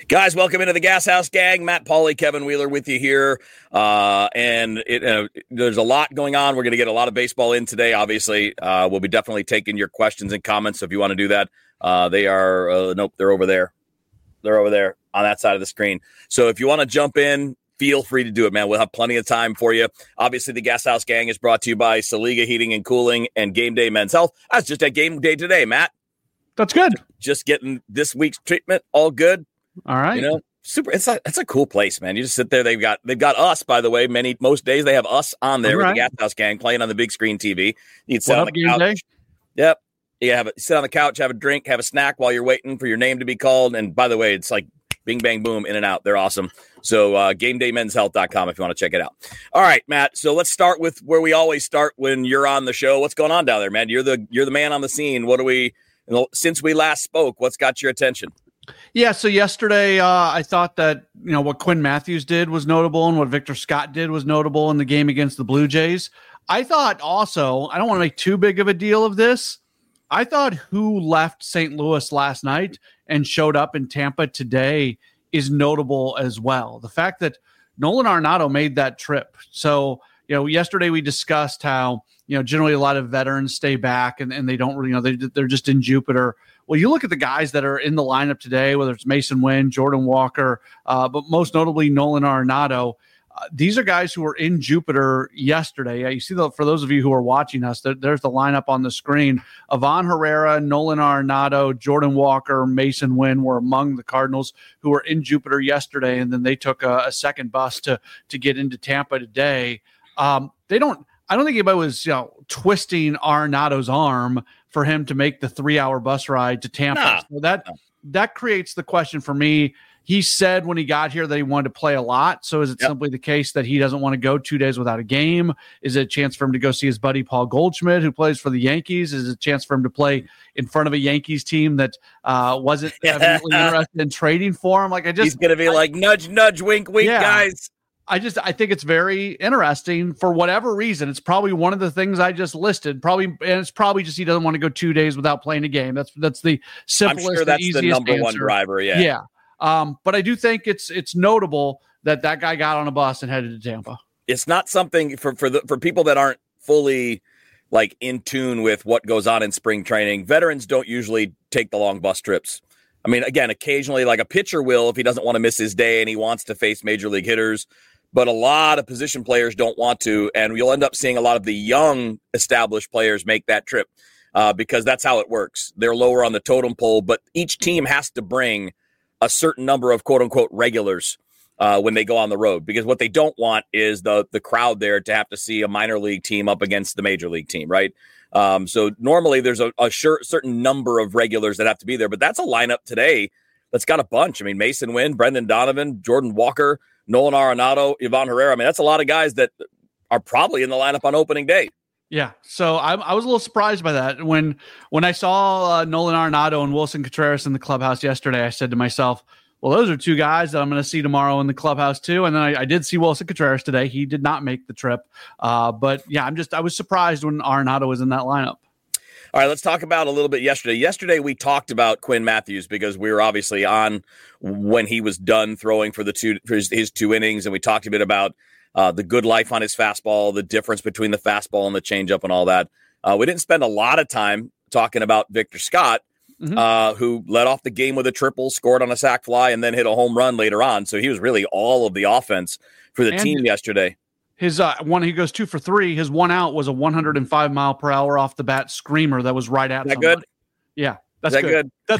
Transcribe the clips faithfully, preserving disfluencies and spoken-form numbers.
Guys, welcome into the Gas House Gang. Matt Pauley, Kevin Wheeler with you here. Uh, and it, uh, there's a lot going on. We're going to get a lot of baseball in today, obviously. Uh, we'll be definitely taking your questions and comments. So if you want to do that, uh, they are, uh, nope, they're over there. They're over there on that side of the screen. So if you want to jump in, feel free to do it, man. We'll have plenty of time for you. Obviously, the Gas House Gang is brought to you by Saliga Heating and Cooling and Game Day Men's Health. I was just at Game Day today, Matt. That's good. Just getting this week's treatment, all good. All right. You know, super. It's a, it's a cool place, man. You just sit there. They've got they've got us, by the way. Many most days they have us on there All with right. the Gas House Gang playing on the big screen T V. You can sit What on up, the Game couch. Day? Yep. You have a, sit on the couch, have a drink, have a snack while you're waiting for your name to be called. And by the way, it's like bing, bang, boom, in and out. They're awesome. So uh, game day men's health dot com if you want to check it out. All right, Matt. So let's start with where we always start when you're on the show. What's going on down there, man? You're the you're the man on the scene. What do we? You know, since we last spoke, what's got your attention? Yeah, so yesterday uh, I thought that, you know, what Quinn Matthews did was notable and what Victor Scott did was notable in the game against the Blue Jays. I thought also, I don't want to make too big of a deal of this. I thought who left Saint Louis last night and showed up in Tampa today is notable as well. The fact that Nolan Arenado made that trip. So, you know, yesterday we discussed how, you know, generally a lot of veterans stay back and, and they don't really, you know, they, they're just in Jupiter. Well, you look at the guys that are in the lineup today, whether it's Mason Wynn, Jordan Walker, uh, but most notably Nolan Arenado. Uh, these are guys who were in Jupiter yesterday. Uh, you see, the, for those of you who are watching us, there, there's the lineup on the screen. Ivan Herrera, Nolan Arenado, Jordan Walker, Mason Wynn were among the Cardinals who were in Jupiter yesterday, and then they took a, a second bus to to get into Tampa today. Um, they don't. I don't think anybody was, you know, twisting Arenado's arm for him to make the three-hour bus ride to Tampa. Nah. So that that creates the question for me. He said when he got here that he wanted to play a lot. So is it Yep. simply the case that he doesn't want to go two days without a game? Is it a chance for him to go see his buddy Paul Goldschmidt, who plays for the Yankees? Is it a chance for him to play in front of a Yankees team that uh, wasn't evidently interested in trading for him? Like I just, He's going to be I, like, nudge, nudge, wink, wink, Yeah. guys. I just, I think it's very interesting for whatever reason. It's probably one of the things I just listed. Probably, and it's probably just he doesn't want to go two days without playing a game. That's that's the simplest, I'm sure that's the the easiest number answer. one driver. Yeah. Yeah. Um, but I do think it's it's notable that that guy got on a bus and headed to Tampa. It's not something for for the for people that aren't fully like in tune with what goes on in spring training. Veterans don't usually take the long bus trips. I mean, again, occasionally, like a pitcher will if he doesn't want to miss his day and he wants to face major league hitters. But a lot of position players don't want to, and you'll end up seeing a lot of the young established players make that trip uh, because that's how it works. They're lower on the totem pole, but each team has to bring a certain number of quote-unquote regulars uh, when they go on the road, because what they don't want is the the crowd there to have to see a minor league team up against the major league team, right? Um, so normally there's a, a sure, certain number of regulars that have to be there, but that's a lineup today that's got a bunch. I mean, Mason Wynn, Brendan Donovan, Jordan Walker, Nolan Arenado, Ivan Herrera. I mean, that's a lot of guys that are probably in the lineup on opening day. Yeah, so I, I was a little surprised by that. When when I saw uh, Nolan Arenado and Wilson Contreras in the clubhouse yesterday, I said to myself, well, those are two guys that I'm going to see tomorrow in the clubhouse too. And then I, I did see Wilson Contreras today. He did not make the trip. Uh, but, yeah, I'm just I was surprised when Arenado was in that lineup. All right, let's talk about a little bit yesterday. Yesterday, we talked about Quinn Matthews because we were obviously on when he was done throwing for the two for his, his two innings, and we talked a bit about uh, the good life on his fastball, the difference between the fastball and the changeup and all that. Uh, we didn't spend a lot of time talking about Victor Scott, mm-hmm. uh, who led off the game with a triple, scored on a sac fly, and then hit a home run later on. So he was really all of the offense for the and team yesterday. His uh, one, he goes two for three. His one out was a one hundred five mile per hour off the bat screamer that was right at Is that somebody. good? Yeah, that's Is that good. good. That's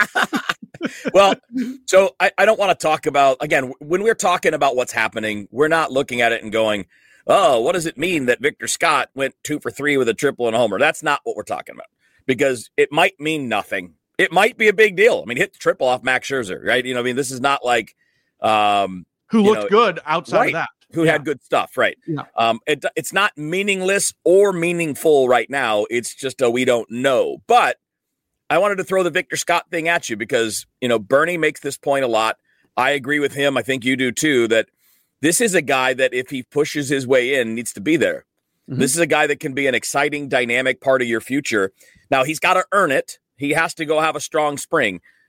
good. Well, so I, I don't want to talk about, again, when we're talking about what's happening, we're not looking at it and going, oh, what does it mean that Victor Scott went two for three with a triple and a homer? That's not what we're talking about, because it might mean nothing. It might be a big deal. I mean, hit the triple off Max Scherzer, right? You know, I mean, this is not like um, who looked know, good outside right, of that. Who yeah. had good stuff, right? Yeah. Um, it, it's not meaningless or meaningful right now. It's just a we don't know. But I wanted to throw the Victor Scott thing at you because, you know, Bernie makes this point a lot. I agree with him. I think you do too, that this is a guy that if he pushes his way in, needs to be there. Mm-hmm. This is a guy that can be an exciting, dynamic part of your future. Now, he's got to earn it. He has to go have a strong spring.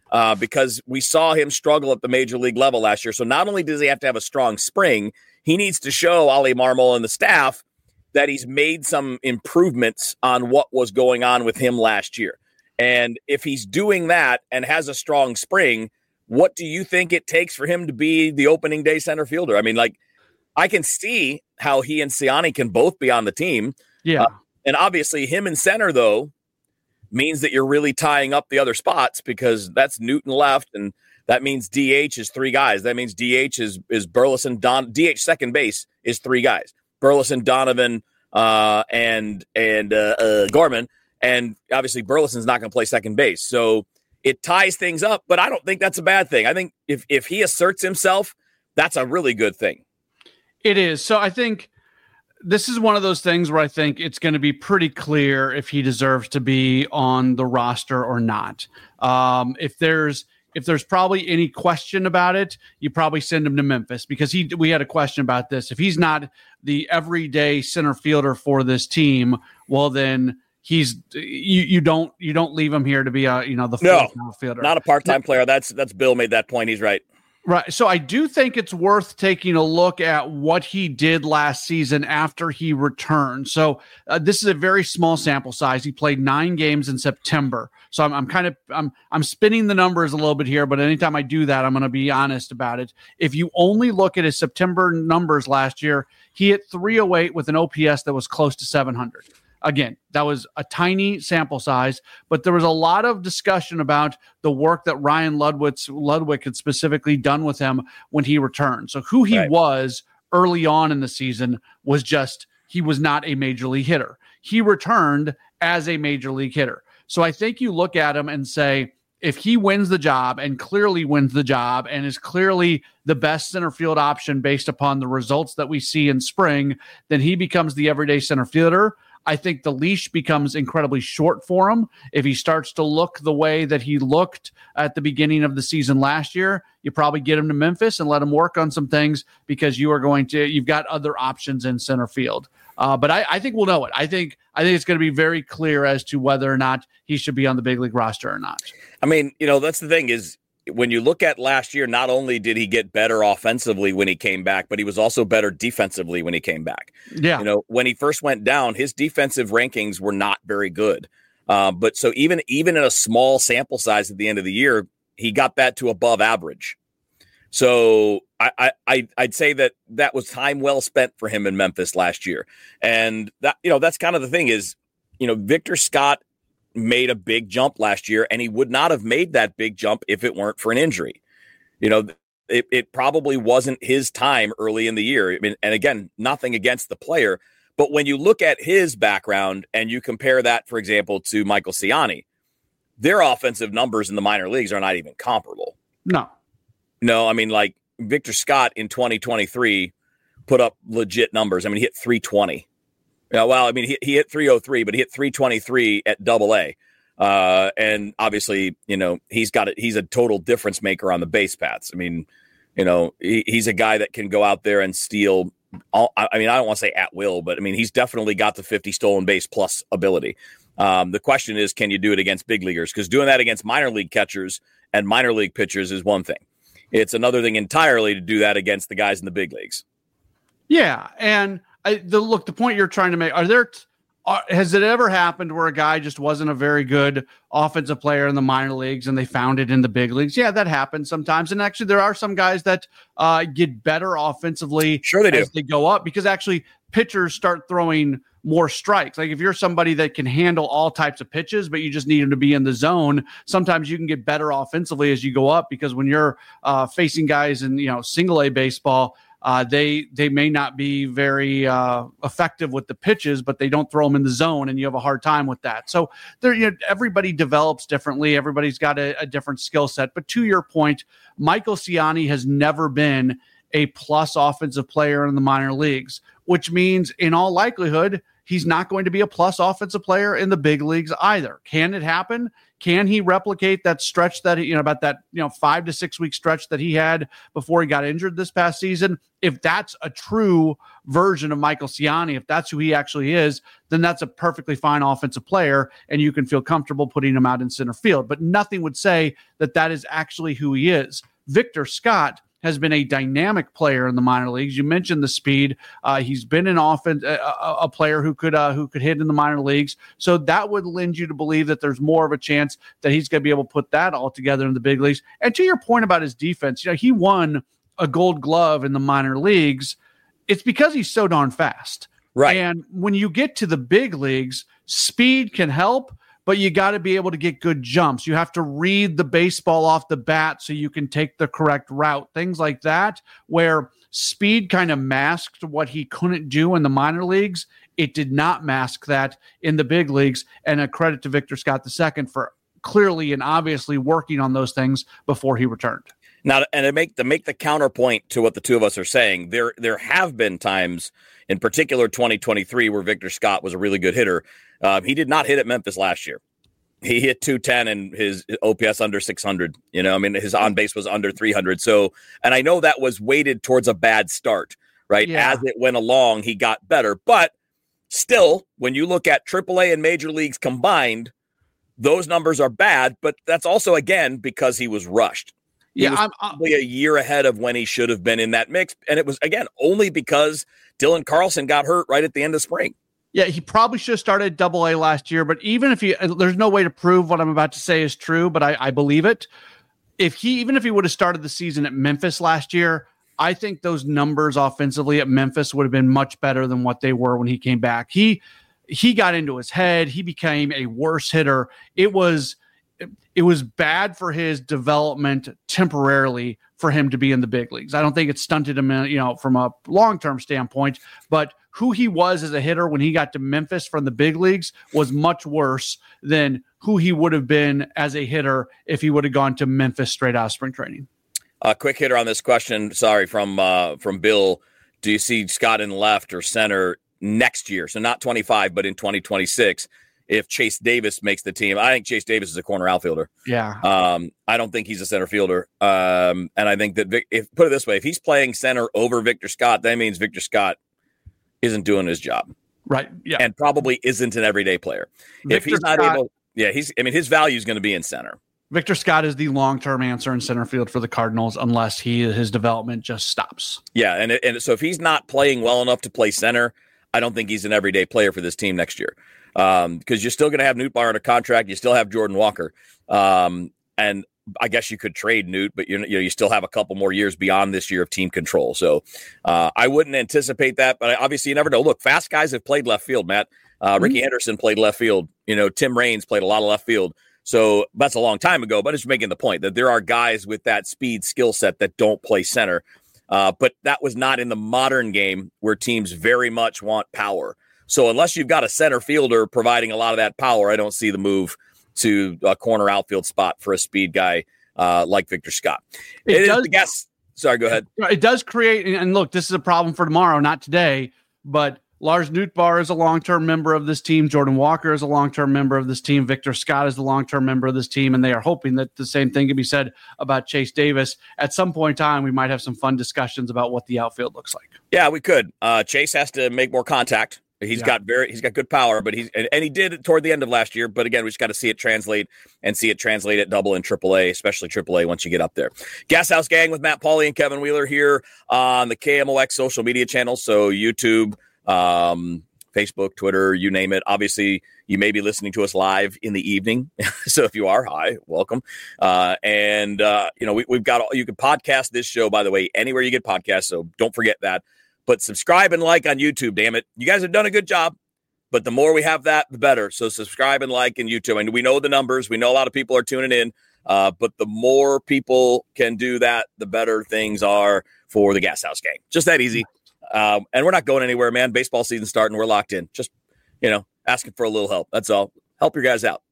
uh, because we saw him struggle at the major league level last year. So not only does he have to have a strong spring, he needs to show Ollie Marmol and the staff that he's made some improvements on what was going on with him last year. And if he's doing that and has a strong spring, what do you think it takes for him to be the opening day center fielder? I mean, like, I can see how he and Siani can both be on the team. Yeah. Uh, and obviously him in center, though, means that you're really tying up the other spots, because that's Newton left, and that means D H is three guys. That means D H is is Burleson. Don D H second base is three guys: Burleson, Donovan, uh, and and uh, uh, Gorman. And obviously Burleson's not going to play second base, so it ties things up. But I don't think that's a bad thing. I think if if he asserts himself, that's a really good thing. It is. So I think this is one of those things where I think it's going to be pretty clear if he deserves to be on the roster or not. Um, if there's if there's probably any question about it, you probably send him to Memphis, because he we had a question about this. If he's not the everyday center fielder for this team, well then he's you you don't you don't leave him here to be a you know the no, fielder. Not a part-time player. That's that's Bill made that point. He's right. Right. So I do think it's worth taking a look at what he did last season after he returned. So uh, this is a very small sample size. He played nine games in September. So I'm, I'm kind of I'm I'm spinning the numbers a little bit here, but anytime I do that, I'm going to be honest about it. If you only look at his September numbers last year, he hit three oh eight with an O P S that was close to seven hundred. Again, that was a tiny sample size, but there was a lot of discussion about the work that Ryan Ludwig, Ludwig had specifically done with him when he returned. So who he right. was early on in the season was just, he was not a major league hitter. He returned as a major league hitter. So I think you look at him and say, if he wins the job and clearly wins the job and is clearly the best center field option based upon the results that we see in spring, then he becomes the everyday center fielder. I think the leash becomes incredibly short for him. If he starts to look the way that he looked at the beginning of the season last year, you probably get him to Memphis and let him work on some things, because you are going to, you've got other options in center field. Uh, but I, I think we'll know it. I think, I think it's going to be very clear as to whether or not he should be on the big league roster or not. I mean, you know, that's the thing is, when you look at last year, not only did he get better offensively when he came back, but he was also better defensively when he came back. Yeah. You know, when he first went down, his defensive rankings were not very good. Uh, but so even, even in a small sample size at the end of the year, he got that to above average. So I, I, I'd say that that was time well spent for him in Memphis last year. And that, you know, that's kind of the thing is, you know, Victor Scott made a big jump last year, and he would not have made that big jump if it weren't for an injury. You know, it, it probably wasn't his time early in the year. I mean, and again, nothing against the player, but when you look at his background and you compare that, for example, to Michael Siani, their offensive numbers in the minor leagues are not even comparable. No, no. I mean, like Victor Scott in twenty twenty-three put up legit numbers. I mean, he hit three twenty. Yeah, well, I mean, he, he hit three oh three, but he hit three twenty-three at Double A, uh, and obviously, you know, he's got it. He's a total difference maker on the base paths. I mean, you know, he, he's a guy that can go out there and steal. All, I mean, I don't want to say at will, but I mean, he's definitely got the fifty stolen base plus ability. Um, the question is, can you do it against big leaguers? Because doing that against minor league catchers and minor league pitchers is one thing. It's another thing entirely to do that against the guys in the big leagues. Yeah, and. I, the look, the point you're trying to make, are there, are, has it ever happened where a guy just wasn't a very good offensive player in the minor leagues and they found it in the big leagues? Yeah, that happens sometimes. And actually there are some guys that uh, get better offensively sure they as do. they go up, because actually pitchers start throwing more strikes. Like if you're somebody that can handle all types of pitches, but you just need them to be in the zone, sometimes you can get better offensively as you go up, because when you're uh, facing guys in, you know, single A baseball, Uh, they they may not be very uh, effective with the pitches, but they don't throw them in the zone, and you have a hard time with that. So there, you know, everybody develops differently. Everybody's got a, a different skill set. But to your point, Michael Siani has never been a plus offensive player in the minor leagues, which means in all likelihood he's not going to be a plus offensive player in the big leagues either. Can it happen? Can he replicate that stretch that, you know, about that, you know, five to six week stretch that he had before he got injured this past season? If that's a true version of Michael Ciani, if that's who he actually is, then that's a perfectly fine offensive player, and you can feel comfortable putting him out in center field. But nothing would say that that is actually who he is. Victor Scott has been a dynamic player in the minor leagues. You mentioned the speed. Uh, he's been an offense, a, a player who could uh, who could hit in the minor leagues. So that would lend you to believe that there's more of a chance that he's going to be able to put that all together in the big leagues. And to your point about his defense, you know, he won a Gold Glove in the minor leagues. It's because he's so darn fast. Right. And when you get to the big leagues, speed can help, but you got to be able to get good jumps. You have to read the baseball off the bat so you can take the correct route, things like that, where speed kind of masked what he couldn't do in the minor leagues. It did not mask that in the big leagues, and a credit to Victor Scott the second for clearly and obviously working on those things before he returned. Now, and to make to make the counterpoint to what the two of us are saying, there there have been times, in particular twenty twenty-three, where Victor Scott was a really good hitter. Uh, he did not hit at Memphis last year. He hit two ten and his O P S under six hundred. You know, I mean, his on base was under three hundred. So, and I know that was weighted towards a bad start, right? Yeah. As it went along, he got better. But still, when you look at triple A and major leagues combined, those numbers are bad. But that's also, again, because he was rushed. He yeah, was I'm, probably I'm, a year ahead of when he should have been in that mix. And it was, again, only because Dylan Carlson got hurt right at the end of spring. Yeah, he probably should have started double A last year, but even if he, there's no way to prove what I'm about to say is true, but I, I believe it. If he, even if he would have started the season at Memphis last year, I think those numbers offensively at Memphis would have been much better than what they were when he came back. He, he got into his head. He became a worse hitter. It was, it was bad for his development temporarily for him to be in the big leagues. I don't think it stunted him, you know, from a long-term standpoint, but who he was as a hitter when he got to Memphis from the big leagues was much worse than who he would have been as a hitter if he would have gone to Memphis straight out of spring training. A uh, quick hitter on this question. Sorry, from, uh, from Bill. Do you see Scott in left or center next year? So not twenty-five, but in twenty twenty-six. If Chase Davis makes the team. I think Chase Davis is a corner outfielder. Yeah. Um, I don't think he's a center fielder. Um, and I think that, Vic, if put it this way, if he's playing center over Victor Scott, that means Victor Scott isn't doing his job. Right. Yeah. And probably isn't an everyday player. Victor if he's not Scott, able, yeah, he's, I mean, his value is going to be in center. Victor Scott is the long-term answer in center field for the Cardinals unless he, his development just stops. Yeah. And, and so if he's not playing well enough to play center, I don't think he's an everyday player for this team next year. Um, because you're still going to have Newt Bar under contract. You still have Jordan Walker. Um, and I guess you could trade Newt, but you you know, you still have a couple more years beyond this year of team control. So, uh, I wouldn't anticipate that, but obviously you never know. Look, fast guys have played left field, Matt. Uh, mm-hmm. Ricky Henderson played left field. You know, Tim Raines played a lot of left field. So that's a long time ago, but it's making the point that there are guys with that speed skill set that don't play center. Uh, but that was not in the modern game where teams very much want power. So unless you've got a center fielder providing a lot of that power, I don't see the move to a corner outfield spot for a speed guy uh, like Victor Scott. It, it does, is the guess. Sorry, go ahead. It does create, and look, this is a problem for tomorrow, not today, but Lars Nootbaar is a long-term member of this team. Jordan Walker is a long-term member of this team. Victor Scott is the long-term member of this team, and they are hoping that the same thing can be said about Chase Davis. At some point in time, we might have some fun discussions about what the outfield looks like. Yeah, we could. Uh, Chase has to make more contact. He's yeah. got very, he's got good power, but he's, and, and he did it toward the end of last year. But again, we just got to see it translate and see it translate at double and triple A, especially triple A once you get up there. Gas House Gang with Matt Pauley and Kevin Wheeler here on the K M O X social media channels. So YouTube, um, Facebook, Twitter, you name it. Obviously, you may be listening to us live in the evening. So if you are, hi, welcome. Uh, and, uh, you know, we, we've got, all, you can podcast this show, by the way, anywhere you get podcasts. So don't forget that. But subscribe and like on YouTube, damn it. You guys have done a good job, but the more we have that, the better. So subscribe and like in YouTube. And we know the numbers. We know a lot of people are tuning in, uh, but the more people can do that, the better things are for the Gas House Gang. Just that easy. Um, and we're not going anywhere, man. Baseball season starting. We're locked in. Just, you know, asking for a little help. That's all. Help your guys out.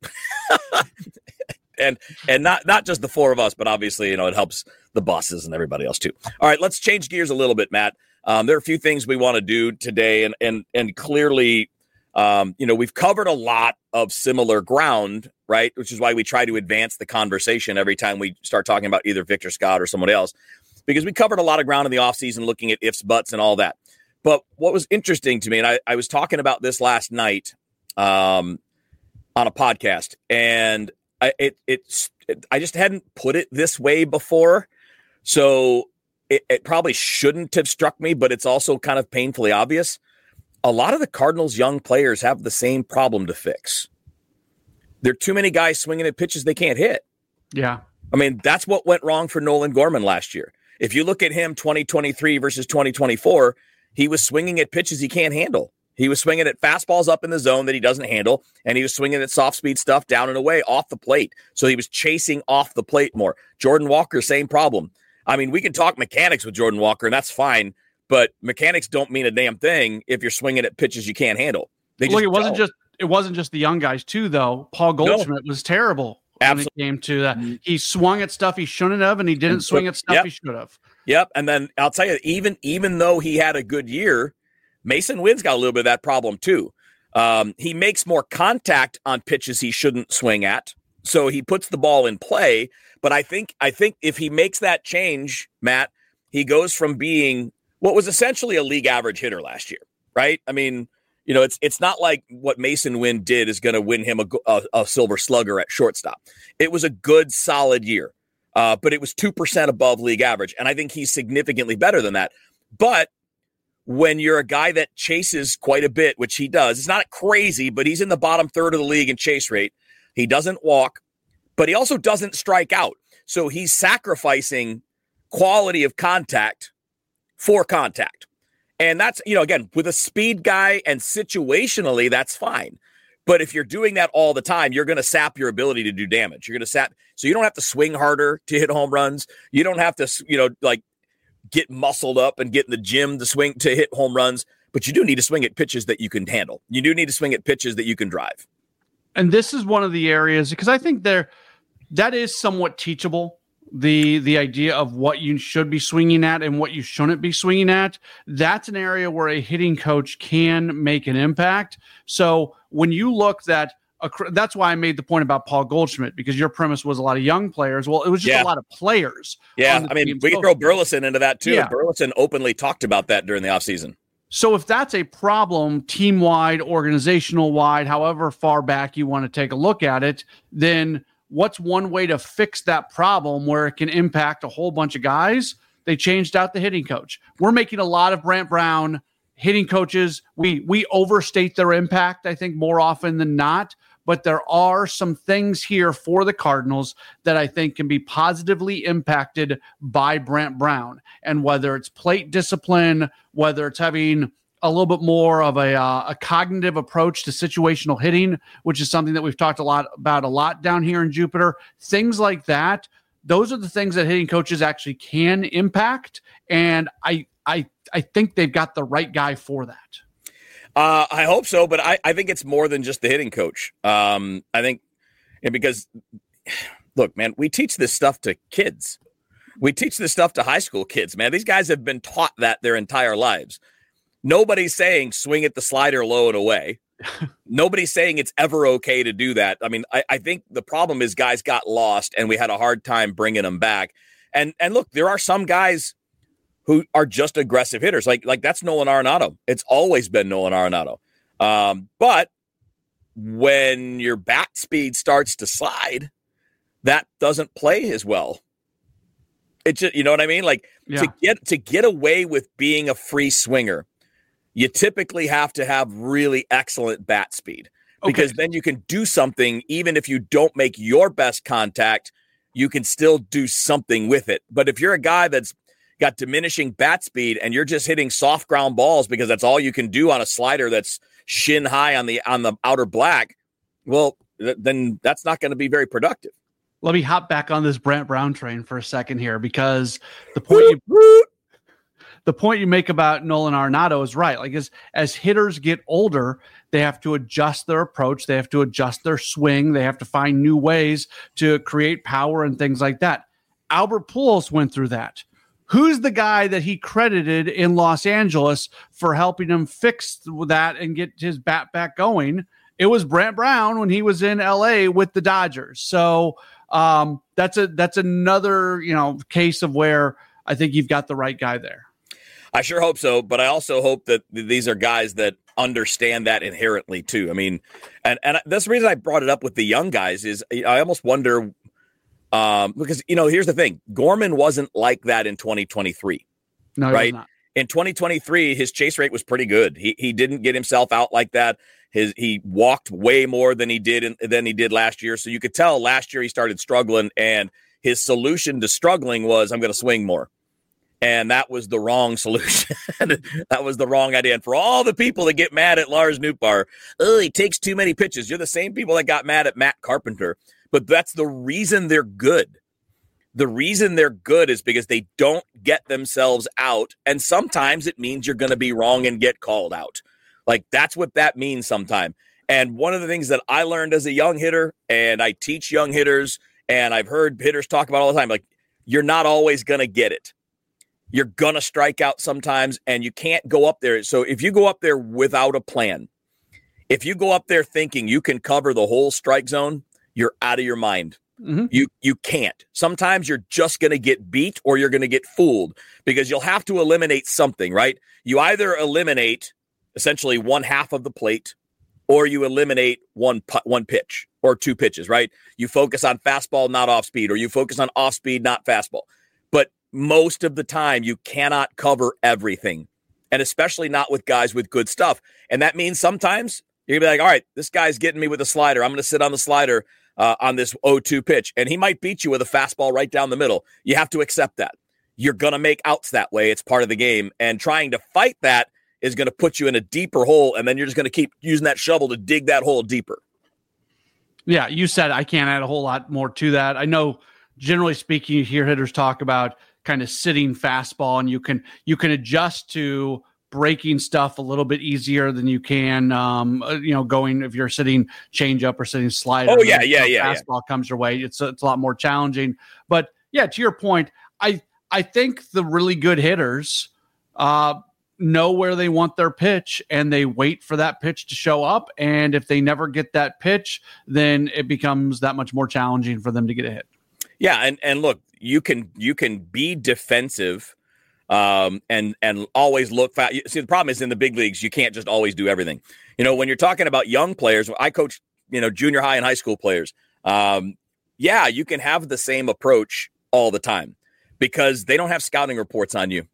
and and not not just the four of us, but obviously, you know, it helps the bosses and everybody else too. All right, let's change gears a little bit, Matt. Um, there are a few things we want to do today, and and and clearly Um, you know, we've covered a lot of similar ground, right? Which is why we try to advance the conversation every time we start talking about either Victor Scott or someone else, because we covered a lot of ground in the offseason looking at ifs, buts, and all that. But what was interesting to me, and I, I was talking about this last night um, on a podcast, and I, it, it, it, I just hadn't put it this way before. So it, it probably shouldn't have struck me, but it's also kind of painfully obvious. A lot of the Cardinals' young players have the same problem to fix. There are too many guys swinging at pitches they can't hit. Yeah. I mean, that's what went wrong for Nolan Gorman last year. If you look at him twenty twenty-three versus twenty twenty-four, he was swinging at pitches he can't handle. He was swinging at fastballs up in the zone that he doesn't handle, and he was swinging at soft speed stuff down and away off the plate. So he was chasing off the plate more. Jordan Walker, same problem. I mean, we can talk mechanics with Jordan Walker, and that's fine. But mechanics don't mean a damn thing if you're swinging at pitches you can't handle. They just Look, it wasn't don't. just it wasn't just the young guys too, though. Paul Goldschmidt no. was terrible Absolutely. when it came to that. He swung at stuff he shouldn't have, and he didn't swing at stuff yep. he should have. Yep. And then I'll tell you, even even though he had a good year, Mason Wynn's got a little bit of that problem too. Um, he makes more contact on pitches he shouldn't swing at, so he puts the ball in play. But I think I think if he makes that change, Matt, he goes from being what was essentially a league average hitter last year, right? I mean, you know, it's it's not like what Mason Wynn did is going to win him a, a, a silver slugger at shortstop. It was a good, solid year, uh, but it was two percent above league average, and I think he's significantly better than that. But when you're a guy that chases quite a bit, which he does, it's not crazy, but he's in the bottom third of the league in chase rate. He doesn't walk, but he also doesn't strike out. So he's sacrificing quality of contact for contact. And that's, you know, again, with a speed guy and situationally, that's fine. But if you're doing that all the time, you're going to sap your ability to do damage. You're going to sap. So you don't have to swing harder to hit home runs. You don't have to, you know, like get muscled up and get in the gym to swing to hit home runs. But you do need to swing at pitches that you can handle. You do need to swing at pitches that you can drive. And this is one of the areas, because I think there that is somewhat teachable. The the idea of what you should be swinging at and what you shouldn't be swinging at, that's an area where a hitting coach can make an impact. So when you look that, that's why I made the point about Paul Goldschmidt, because your premise was a lot of young players. Well, it was just yeah. a lot of players. Yeah, I mean, we can throw Burleson into that too. Yeah. Burleson openly talked about that during the offseason. So if that's a problem team-wide, organizational-wide, however far back you want to take a look at it, then what's one way to fix that problem where it can impact a whole bunch of guys? They changed out the hitting coach. We're making a lot of Brant Brown hitting coaches. We we overstate their impact, I think, more often than not. But there are some things here for the Cardinals that I think can be positively impacted by Brant Brown. And whether it's plate discipline, whether it's having a little bit more of a, uh, a cognitive approach to situational hitting, which is something that we've talked a lot about a lot down here in Jupiter. Things like that. Those are the things that hitting coaches actually can impact. And I, I, I think they've got the right guy for that. Uh, I hope so, but I, I think it's more than just the hitting coach. Um, I think and because, look, man, we teach this stuff to kids. We teach this stuff to high school kids, man. These guys have been taught that their entire lives. Nobody's saying swing at the slider low and away. Nobody's saying it's ever okay to do that. I mean, I, I think the problem is guys got lost and we had a hard time bringing them back. And and look, there are some guys who are just aggressive hitters. Like, like that's Nolan Arenado. It's always been Nolan Arenado. Um, but when your bat speed starts to slide, that doesn't play as well. It just, you know what I mean? Like yeah. to get to get away with being a free swinger, you typically have to have really excellent bat speed because okay. then you can do something. Even if you don't make your best contact, you can still do something with it. But if you're a guy that's got diminishing bat speed and you're just hitting soft ground balls because that's all you can do on a slider that's shin high on the on the outer black, well, th- then that's not going to be very productive. Let me hop back on this Brant Brown train for a second here, because the point you the point you make about Nolan Arenado is right. Like as as hitters get older, they have to adjust their approach, they have to adjust their swing, they have to find new ways to create power and things like that. Albert Pujols went through that. who's the guy that he credited in Los Angeles for helping him fix that and get his bat back going? It was Brant Brown when he was in L A with the Dodgers. So um, that's a that's another, you know, case of where I think you've got the right guy there. I sure hope so, but I also hope that these are guys that understand that inherently too. I mean, and and that's the reason I brought it up with the young guys is I almost wonder um, because, you know, here's the thing. Gorman wasn't like that in twenty twenty-three. No, right? Not. In twenty twenty-three, his chase rate was pretty good. He he didn't get himself out like that. His he walked way more than he did in, than he did last year. So you could tell last year he started struggling, and his solution to struggling was, I'm going to swing more. And that was the wrong solution. That was the wrong idea. And for all the people that get mad at Lars Nootbaar, oh, he takes too many pitches. You're the same people that got mad at Matt Carpenter. But that's the reason they're good. The reason they're good is because they don't get themselves out. And sometimes it means you're going to be wrong and get called out. Like, that's what that means sometimes. And one of the things that I learned as a young hitter, and I teach young hitters, and I've heard hitters talk about all the time, like, you're not always going to get it. You're going to strike out sometimes, and you can't go up there. So if you go up there without a plan, if you go up there thinking you can cover the whole strike zone, you're out of your mind. Mm-hmm. You you can't. Sometimes you're just going to get beat or you're going to get fooled because you'll have to eliminate something, right? You either eliminate essentially one half of the plate or you eliminate one one pitch or two pitches, right? You focus on fastball, not off speed, or you focus on off speed, not fastball. But most of the time, you cannot cover everything, and especially not with guys with good stuff. And that means sometimes you're going to be like, all right, this guy's getting me with a slider. I'm going to sit on the slider uh, on this oh two pitch, and he might beat you with a fastball right down the middle. You have to accept that. You're going to make outs that way. It's part of the game, and trying to fight that is going to put you in a deeper hole, and then you're just going to keep using that shovel to dig that hole deeper. Yeah, you said I can't add a whole lot more to that. I know, generally speaking, you hear hitters talk about kind of sitting fastball, and you can you can adjust to breaking stuff a little bit easier than you can, um, you know, going if you're sitting changeup or sitting slider. Oh yeah, yeah, yeah. Fastball yeah. comes your way. It's a, it's a lot more challenging. But yeah, to your point, I I think the really good hitters uh, know where they want their pitch, and they wait for that pitch to show up. And if they never get that pitch, then it becomes that much more challenging for them to get a hit. Yeah, and and look, you can you can be defensive, um, and and always look fast. See, the problem is in the big leagues, you can't just always do everything. You know, when you're talking about young players, I coach, you know, junior high and high school players. Um, yeah, you can have the same approach all the time because they don't have scouting reports on you,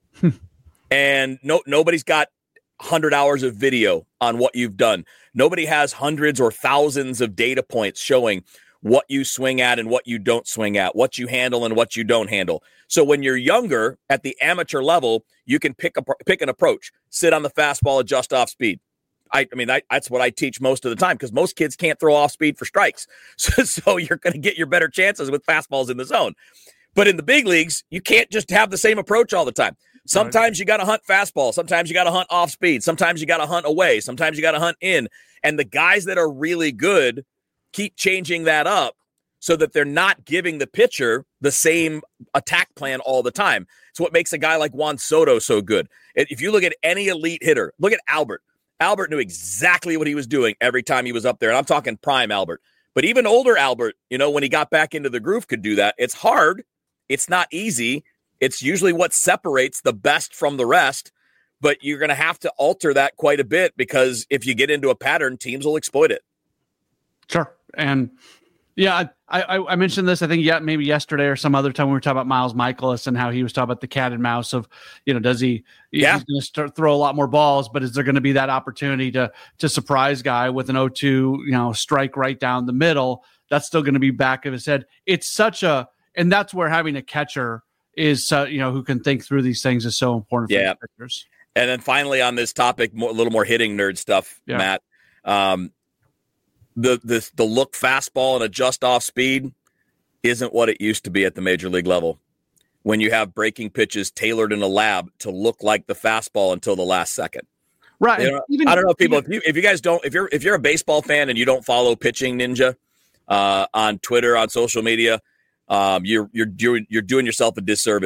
and no nobody's got one hundred hours of video on what you've done. Nobody has hundreds or thousands of data points showing what you swing at and what you don't swing at, what you handle and what you don't handle. So when you're younger at the amateur level, you can pick a pick an approach, sit on the fastball, adjust off speed. I, I mean, I, that's what I teach most of the time because most kids can't throw off speed for strikes. So, so you're going to get your better chances with fastballs in the zone. But in the big leagues, you can't just have the same approach all the time. Sometimes you got to hunt fastball. Sometimes you got to hunt off speed. Sometimes you got to hunt away. Sometimes you got to hunt in. And the guys that are really good keep changing that up so that they're not giving the pitcher the same attack plan all the time. It's what makes a guy like Juan Soto so good. If you look at any elite hitter, look at Albert. Albert knew exactly what he was doing every time he was up there. And I'm talking prime Albert. But even older Albert, you know, when he got back into the groove, could do that. It's hard. It's not easy. It's usually what separates the best from the rest. But you're going to have to alter that quite a bit because if you get into a pattern, teams will exploit it. Sure. And yeah, I, I, I mentioned this, I think, yeah, maybe yesterday or some other time we were talking about Miles Michaelis and how he was talking about the cat and mouse of, you know, does he, yeah. he's going to start throw a lot more balls, but is there going to be that opportunity to, to surprise guy with an oh two, you know, strike right down the middle? That's still going to be back of his head. It's such a, and that's where having a catcher is, uh, you know, who can think through these things is so important for yeah. pitchers. And then finally on this topic, more, a little more hitting nerd stuff, yeah. Matt, um, The, the the look fastball and adjust off speed isn't what it used to be at the major league level when you have breaking pitches tailored in a lab to look like the fastball until the last second. Right. You know, even, I don't know if people, even, if you, if you guys don't, if you're, if you're a baseball fan and you don't follow Pitching Ninja uh, on Twitter, on social media, um, you're, you're doing, you're doing yourself a disservice.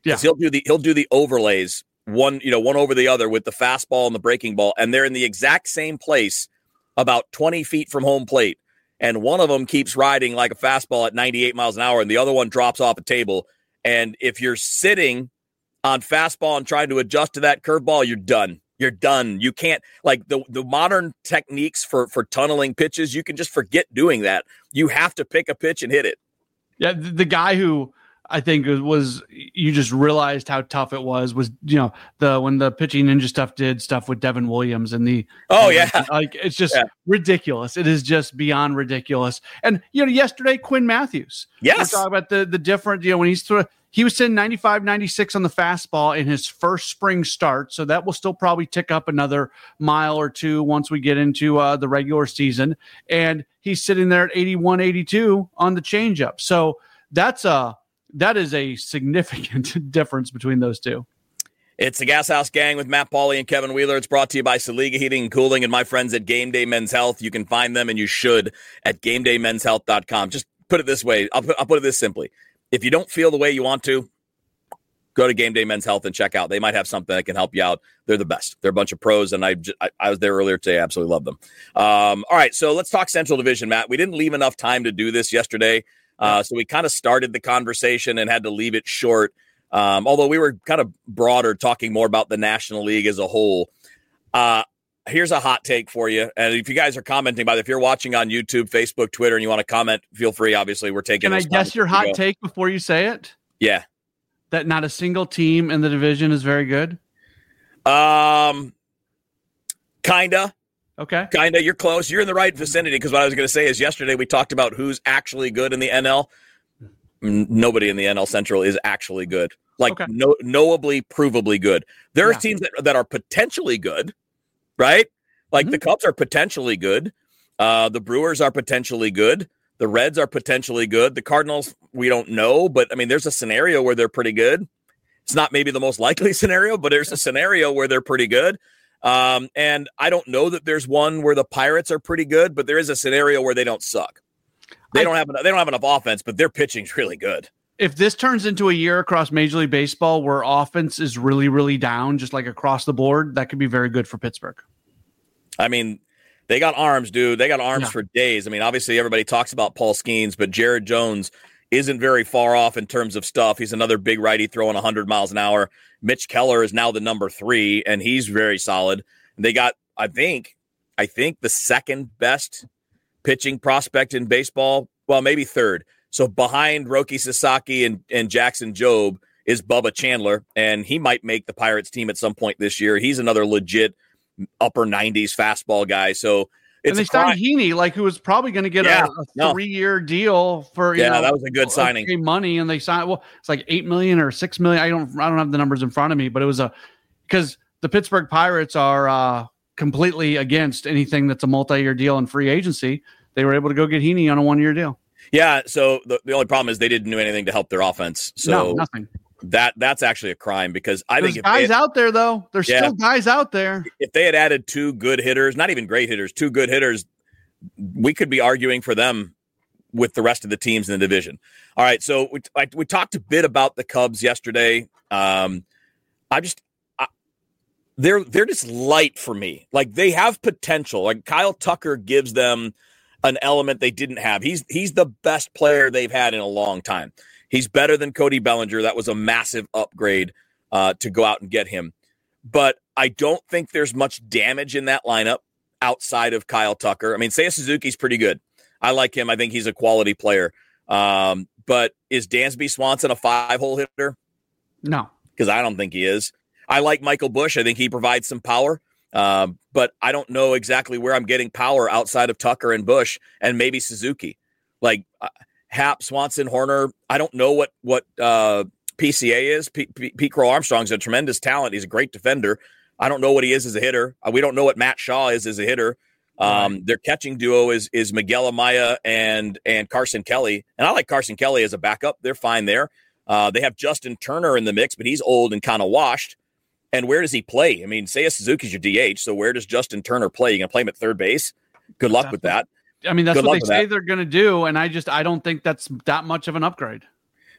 Yeah, he'll do the he'll do the overlays one you know one over the other with the fastball and the breaking ball, and they're in the exact same place about twenty feet from home plate, and one of them keeps riding like a fastball at ninety-eight miles an hour, and the other one drops off a table. And if you're sitting on fastball and trying to adjust to that curveball, you're done. You're done. You can't, like the, the modern techniques for, for tunneling pitches, you can just forget doing that. You have to pick a pitch and hit it. Yeah, the, the guy who I think was, you just realized how tough it was, was, you know, the when the Pitching Ninja stuff did stuff with Devin Williams and the, oh, and yeah. Like, it's just yeah. ridiculous. It is just beyond ridiculous. And, you know, yesterday, Quinn Matthews. Yes. We're talking about the, the different, you know, when he's through, he was sitting ninety-five, ninety-six on the fastball in his first spring start. So that will still probably tick up another mile or two once we get into uh, the regular season. And he's sitting there at eighty-one, eighty-two on the changeup. So that's a, that is a significant difference between those two. It's the Gas House Gang with Matt Pauley and Kevin Wheeler. It's brought to you by Saliga Heating and Cooling and my friends at Game Day Men's Health. You can find them, and you should, at game day men's health dot com. Just put it this way. I'll put, I'll put it this simply. If you don't feel the way you want to, go to Game Day Men's Health and check out. They might have something that can help you out. They're the best. They're a bunch of pros, and I, I, I was there earlier today. I absolutely love them. Um, all right, so let's talk Central Division, Matt. We didn't leave enough time to do this yesterday, uh, so we kind of started the conversation and had to leave it short, um, although we were kind of broader, talking more about the National League as a whole. Uh, here's a hot take for you, and if you guys are commenting about it, if you're watching on YouTube, Facebook, Twitter, and you want to comment, feel free. Obviously, we're taking. Can I guess your hot take before you say it? Yeah. That not a single team in the division is very good? Um, kinda. Okay. Kinda. You're close. You're in the right vicinity, because what I was going to say is yesterday we talked about who's actually good in the N L. Nobody in the N L Central is actually good. Like, okay. no, knowably, provably good. There are yeah. teams that, that are potentially good, right? Like mm-hmm. the Cubs are potentially good. Uh, the Brewers are potentially good. The Reds are potentially good. The Cardinals, we don't know, but I mean, there's a scenario where they're pretty good. It's not maybe the most likely scenario, but there's a scenario where they're pretty good. Um, and I don't know that there's one where the Pirates are pretty good, but there is a scenario where they don't suck. They I, don't have enough, they don't have enough offense, but their pitching's really good. If this turns into a year across Major League Baseball where offense is really, really down, just like across the board, that could be very good for Pittsburgh. I mean, they got arms, dude. They got arms yeah. for days. I mean, obviously everybody talks about Paul Skeens, but Jared Jones isn't very far off in terms of stuff. He's another big righty throwing one hundred miles an hour. Mitch Keller is now the number three, and he's very solid. They got, I think, I think the second best pitching prospect in baseball. Well, maybe third. So behind Roki Sasaki and, and Jackson Jobe is Bubba Chandler, and he might make the Pirates team at some point this year. He's another legit upper nineties fastball guy. So it's and they signed Heaney, like who was probably going to get yeah, a, a three-year no. deal for you yeah, know, that was a good signing. Okay, money, and they signed well, it's like eight million or six million. I don't, I don't have the numbers in front of me, but it was a because the Pittsburgh Pirates are uh, completely against anything that's a multi-year deal and free agency. They were able to go get Heaney on a one-year deal. Yeah, so the, the only problem is they didn't do anything to help their offense. So no, nothing. That that's actually a crime because I There's think if guys had, out there though. There's yeah, still guys out there. If they had added two good hitters, not even great hitters, two good hitters, we could be arguing for them with the rest of the teams in the division. All right, so we I, we talked a bit about the Cubs yesterday. Um, I just I, they're they're just light for me. Like they have potential. Like Kyle Tucker gives them an element they didn't have. He's he's the best player they've had in a long time. He's better than Cody Bellinger. That was a massive upgrade uh, to go out and get him. But I don't think there's much damage in that lineup outside of Kyle Tucker. I mean, Seiya Suzuki's pretty good. I like him. I think he's a quality player. Um, but is Dansby Swanson a five-hole hitter? No. Because I don't think he is. I like Michael Busch. I think he provides some power. Um, but I don't know exactly where I'm getting power outside of Tucker and Busch and maybe Suzuki. Like uh, Happ, Swanson, Horner. I don't know what what uh, P C A is. P- P- Pete Crow Armstrong's a tremendous talent. He's a great defender. I don't know what he is as a hitter. Uh, we don't know what Matt Shaw is as a hitter. Um, right. Their catching duo is is Miguel Amaya and and Carson Kelly. And I like Carson Kelly as a backup. They're fine there. Uh, they have Justin Turner in the mix, but he's old and kind of washed. And where does he play? I mean, Seiya Suzuki's your D H, so where does Justin Turner play? You going to play him at third base? Good luck that's with that. I mean, that's Good what they say that. they're going to do, and I just I don't think that's that much of an upgrade.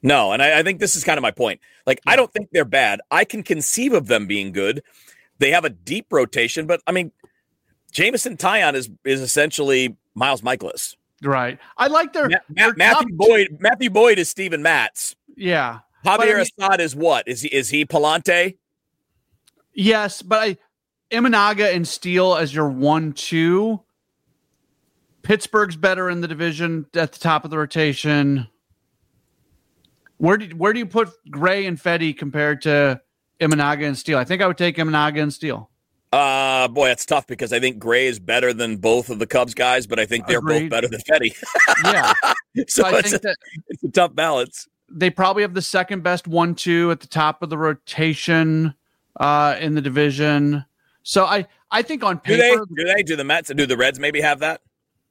No, and I, I think this is kind of my point. Like, I don't think they're bad. I can conceive of them being good. They have a deep rotation, but I mean, Jameson Taillon is is essentially Miles Michaelis. Right. I like their, Ma- their Matthew top- Boyd. Matthew Boyd is Steven Matz. Yeah. Javier But I mean- Assad is what? Is he is he Palante? Yes, but I Imanaga and Steele as your one two. Pittsburgh's better in the division at the top of the rotation. Where do where do you put Gray and Fetty compared to Imanaga and Steele? I think I would take Imanaga and Steele. Uh boy, that's tough because I think Gray is better than both of the Cubs guys, but I think they're Agreed. both better than Fetty. Yeah. so I it's, think a, that it's a tough balance. they probably have the second best one two at the top of the rotation uh, in the division. So I, I think on Do paper, they? Do they? Do the Mets and do the Reds maybe have that?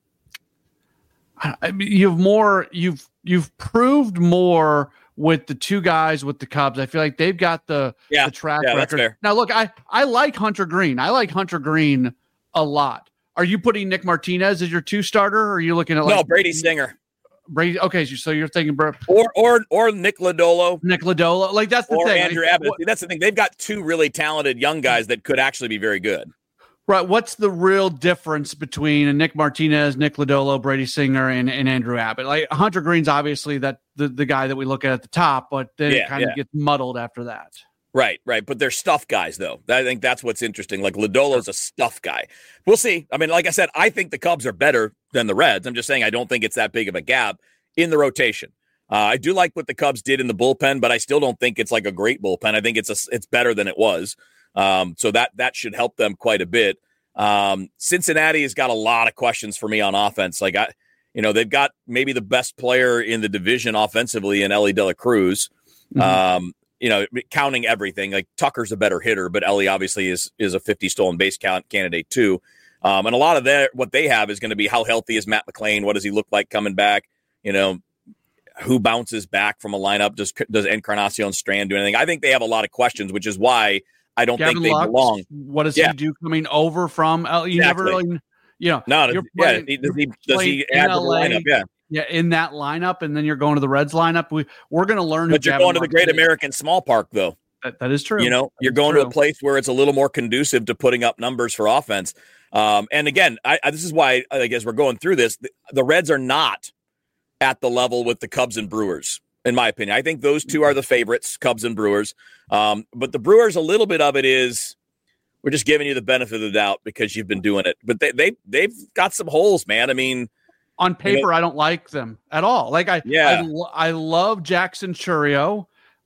I mean, you've more you've you've proved more with the two guys with the Cubs. I feel like they've got the, Yeah, the track yeah, that's record. fair. Now, look, I, I like Hunter Green. I like Hunter Green a lot. Are you putting Nick Martinez as your two starter? Or are you looking at like No, Brady Singer Brady? Okay, so you're thinking Br- or or or Nick Lodolo Nick Lodolo. Like that's the or thing. Andrew Like, Abbott. what- See, that's the thing. They've got two really talented young guys that could actually be very good. Right. What's the real difference between a Nick Martinez, Nick Lodolo, Brady Singer, and, and Andrew Abbott? Like Hunter Green's obviously that the, the guy that we look at at the top, but then Yeah, it kind of yeah. gets muddled after that. Right, right. But they're stuff guys, though. I think that's what's interesting. Like Lodolo's a stuff guy. We'll see. I mean, like I said, I think the Cubs are better than the Reds. I'm just saying I don't think it's that big of a gap in the rotation. Uh, I do like what the Cubs did in the bullpen, but I still don't think it's like a great bullpen. I think it's a, it's better than it was. Um, so that that should help them quite a bit. Um, Cincinnati has got a lot of questions for me on offense. Like I, you know, they've got maybe the best player in the division offensively in Ellie De La Cruz. Mhm. Um, you know, counting everything, like Tucker's a better hitter, but Ellie obviously is is a fifty stolen base count candidate too. Um, and a lot of their what they have is going to be how healthy is Matt McClain? What does he look like coming back? You know, who bounces back from a lineup? Does does Encarnacion Strand do anything? I think they have a lot of questions, which is why I don't Gavin think they Lux, belong. what does Yeah. he do coming over from? L- you Exactly. never really, you know, No, you're yeah, playing- he- does he you're does he playing in add to the L A, lineup? Yeah, yeah, in that lineup, and then you're going to the Reds lineup. We we're going to learn. Who but you're Gavin going to the Lux Great is. American Small Park, though. That, that is true. You know, you're That's going to true. a place where it's a little more conducive to putting up numbers for offense. Um, and again, I, I, this is why I guess we're going through this. The, the Reds are not at the level with the Cubs and Brewers, in my opinion. I think those two are the favorites, Cubs and Brewers. Um, but the Brewers, a little bit of it is we're just giving you the benefit of the doubt because you've been doing it. But they they they've got some holes, man. I mean, On paper, You know- I don't like them at all. Like I, Yeah. I, lo- I love Jackson Churio.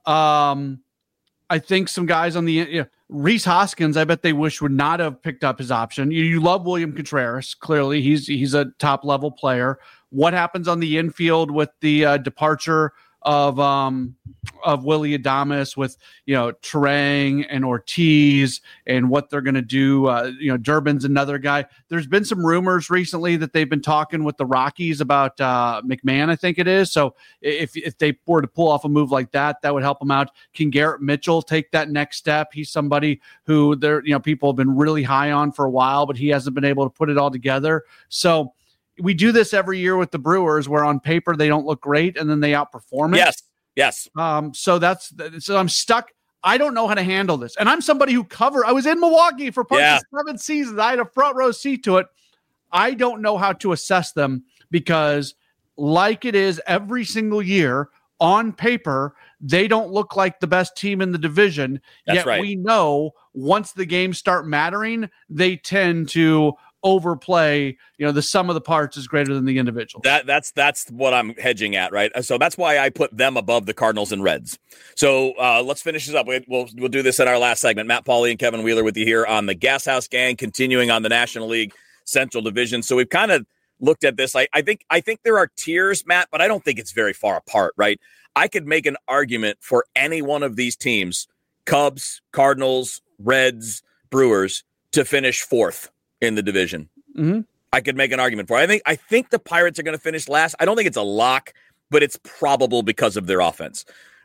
Um, I think some guys on the you know, Reese Hoskins. I bet they wish would not have picked up his option. You, you love William Contreras. Clearly, he's he's a top level player. What happens on the infield with the uh, departure of um of Willie Adames with you know Terang and Ortiz and what they're going to do? Uh, you know, Durbin's another guy. There's been some rumors recently that they've been talking with the Rockies about uh, McMahon, I think it is. So if if they were to pull off a move like that, that would help them out. Can Garrett Mitchell take that next step? He's somebody who there you know people have been really high on for a while, but he hasn't been able to put it all together. So we do this every year with the Brewers, where on paper they don't look great, and then they outperform it. yes, yes. Um, so that's so I'm stuck. I don't know how to handle this. And I'm somebody who covered, I was in Milwaukee for parts Yeah. of seven seasons. I had a front row seat to it. I don't know how to assess them because, like it is every single year, on paper, they don't look like the best team in the division. That's Yet right. we know once the games start mattering, they tend to overplay. You know, the sum of the parts is greater than the individual. That that's that's what I'm hedging at, right? So that's why I put them above the Cardinals and Reds. So uh, let's finish this up. We- We'll we'll do this in our last segment. Matt Pauley and Kevin Wheeler with you here on the Gas House Gang, continuing on the National League Central Division. So we've kind of looked at this. I, I think I think there are tiers, Matt, but I don't think it's very far apart, right? I could make an argument for any one of these teams: Cubs, Cardinals, Reds, Brewers, to finish fourth in the division. Mm-hmm. I could make an argument for it. I think I think the Pirates are going to finish last. I don't think it's a lock, but it's probable because of their offense.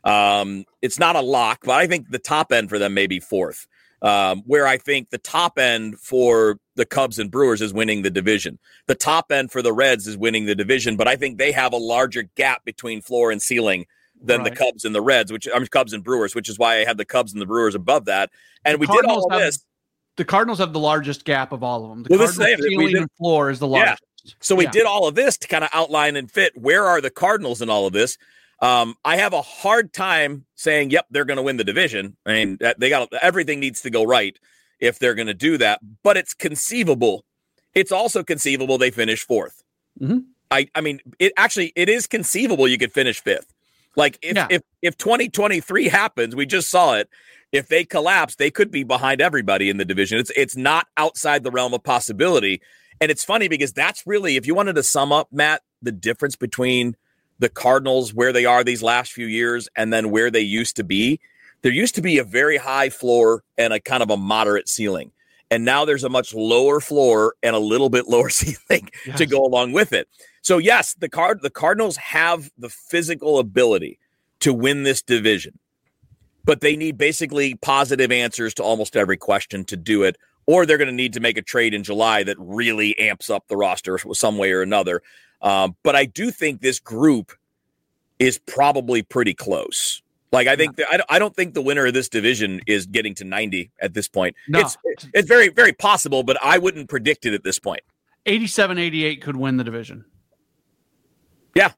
Um, it's not a lock, but I think the top end for them may be fourth. Um, where I think the top end for the Cubs and Brewers is winning the division. The top end for the Reds is winning the division, but I think they have a larger gap between floor and ceiling than right. the Cubs and the Reds, which I mean, Cubs and Brewers, which is why I had the Cubs and the Brewers above that. And the we Cardinals did all of have, this. The Cardinals have the largest gap of all of them. The well, Cardinals this ceiling and floor is the largest. Yeah. So we yeah. did all of this to kind of outline and fit where are the Cardinals in all of this. Um, I have a hard time saying, yep, they're going to win the division. I mean, they got everything needs to go right if they're going to do that, but it's conceivable. It's also conceivable they finish fourth. Mm-hmm. I, I mean, it actually, it is conceivable you could finish fifth. Like if, yeah. if, if twenty twenty-three happens, we just saw it. If they collapse, they could be behind everybody in the division. It's, it's not outside the realm of possibility. And it's funny because that's really, if you wanted to sum up, Matt, the difference between the Cardinals, where they are these last few years, and then where they used to be, there used to be a very high floor and a kind of a moderate ceiling. And now there's a much lower floor and a little bit lower ceiling yes. to go along with it. So yes, the card the Cardinals have the physical ability to win this division, but they need basically positive answers to almost every question to do it, or they're going to need to make a trade in July that really amps up the roster some way or another. Um, but I do think this group is probably pretty close. Like, I think, yeah. the, I don't think the winner of this division is getting to ninety at this point. No. It's, it's very, very possible, but I wouldn't predict it at this point. eighty-seven eighty-eight could win the division. Yeah.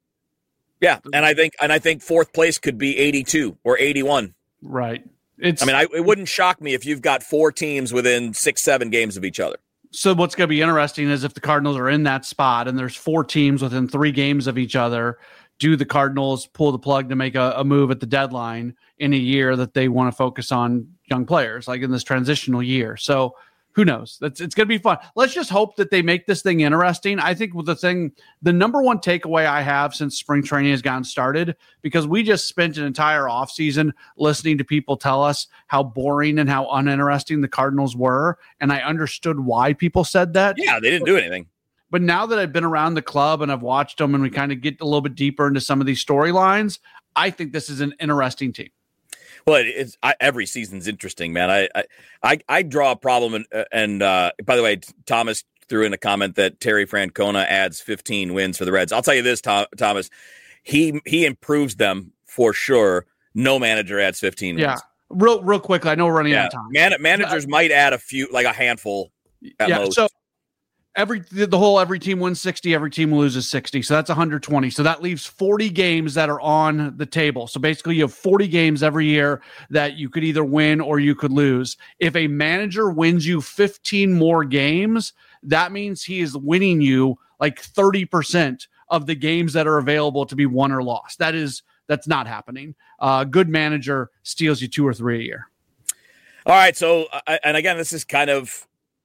Yeah. And I think, and I think fourth place could be eighty-two or eighty-one. Right. It's, I mean, I, it wouldn't shock me if you've got four teams within six, seven games of each other. So what's going to be interesting is if the Cardinals are in that spot and there's four teams within three games of each other, do the Cardinals pull the plug to make a, a move at the deadline in a year that they want to focus on young players, like in this transitional year? So who knows? That's, it's going to be fun. Let's just hope that they make this thing interesting. I think the thing, the number one takeaway I have since spring training has gotten started, because we just spent an entire offseason listening to people tell us how boring and how uninteresting the Cardinals were. And I understood why people said that. Yeah, they didn't do anything. But now that I've been around the club and I've watched them and we kind of get a little bit deeper into some of these storylines, I think this is an interesting team. Well, it's I, every season's interesting, man. I I I draw a problem, and, and uh, by the way, Thomas threw in a comment that Terry Francona adds fifteen wins for the Reds. I'll tell you this, Tom, Thomas, he he improves them for sure. No manager adds fifteen yeah. wins. Real real quickly, I know we're running yeah. out of time. Man, managers uh, might add a few, like a handful at yeah, most. So every the whole every team wins sixty, every team loses sixty. So that's one hundred twenty. So that leaves forty games that are on the table. So basically you have forty games every year that you could either win or you could lose. If a manager wins you fifteen more games, that means he is winning you like thirty percent of the games that are available to be won or lost. That is that's not happening. A uh, good manager steals you two or three a year. All right. So, uh, and again, this is kind of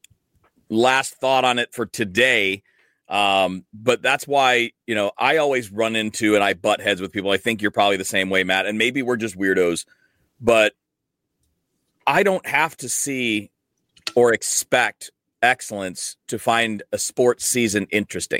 last thought on it for today. Um, but that's why, you know, I always run into and I butt heads with people. I think you're probably the same way, Matt, and maybe we're just weirdos, but I don't have to see or expect excellence to find a sports season interesting.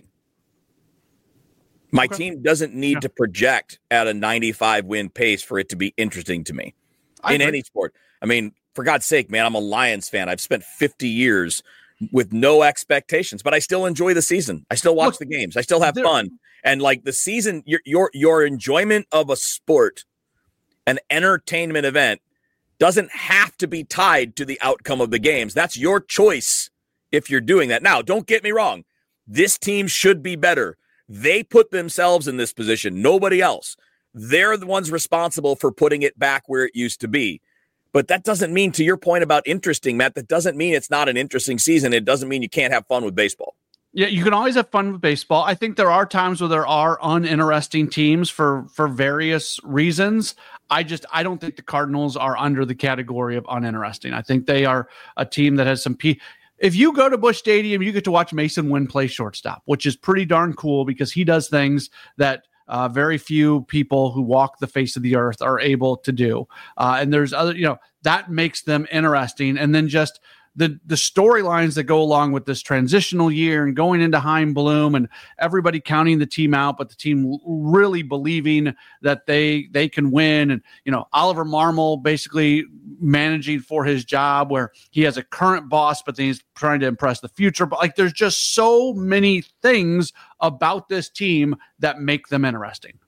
My okay. team doesn't need yeah. to project at a ninety-five win pace for it to be interesting to me I in agree. any sport. I mean, for God's sake, man, I'm a Lions fan. I've spent fifty years with no expectations, but I still enjoy the season. I still watch Look, the games. I still have fun. And like the season, your, your, your enjoyment of a sport, an entertainment event, doesn't have to be tied to the outcome of the games. That's your choice if you're doing that. Now, don't get me wrong. This team should be better. They put themselves in this position. Nobody else. They're the ones responsible for putting it back where it used to be. But that doesn't mean, to your point about interesting, Matt, that doesn't mean it's not an interesting season. It doesn't mean you can't have fun with baseball. Yeah, you can always have fun with baseball. I think there are times where there are uninteresting teams for, for various reasons. I just, I don't think the Cardinals are under the category of uninteresting. I think they are a team that has some P. If you go to Busch Stadium, you get to watch Mason Wynn play shortstop, which is pretty darn cool because he does things that Uh, very few people who walk the face of the earth are able to do. Uh, and there's other, you know, that makes them interesting. And then just the the storylines that go along with this transitional year and going into Heim Bloom and everybody counting the team out, but the team really believing that they they can win. And, you know, Oliver Marmol basically managing for his job where he has a current boss, but then he's trying to impress the future. But like, there's just so many things about this team that make them interesting.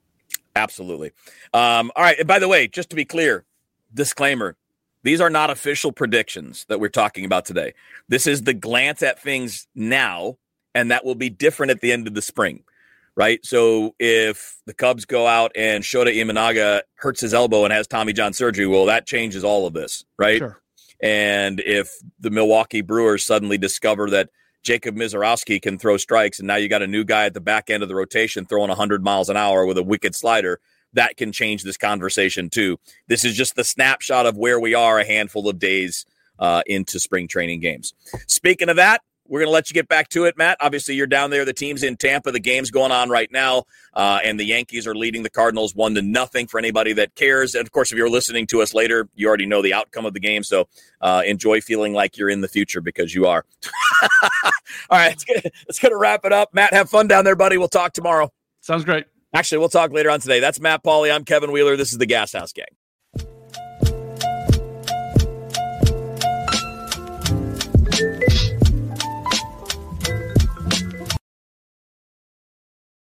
Absolutely. Um, all right. And by the way, just to be clear, disclaimer, these are not official predictions that we're talking about today. This is the glance at things now, and that will be different at the end of the spring, right? So if the Cubs go out and Shota Imanaga hurts his elbow and has Tommy John surgery, well, that changes all of this, right? Sure. And if the Milwaukee Brewers suddenly discover that Jacob Mizorowski can throw strikes, and now you got a new guy at the back end of the rotation throwing one hundred miles an hour with a wicked slider, that can change this conversation too. This is just the snapshot of where we are a handful of days uh, into spring training games. Speaking of that, we're going to let you get back to it, Matt. Obviously, you're down there. The team's in Tampa. The game's going on right now, uh, and the Yankees are leading the Cardinals one to nothing for anybody that cares. And, of course, if you're listening to us later, you already know the outcome of the game, so uh, enjoy feeling like you're in the future because you are. All right, let's get, let's get to wrap it up. Matt, have fun down there, buddy. We'll talk tomorrow. Sounds great. Actually, we'll talk later on today. That's Matt Pauley. I'm Kevin Wheeler. This is the Gas House Gang.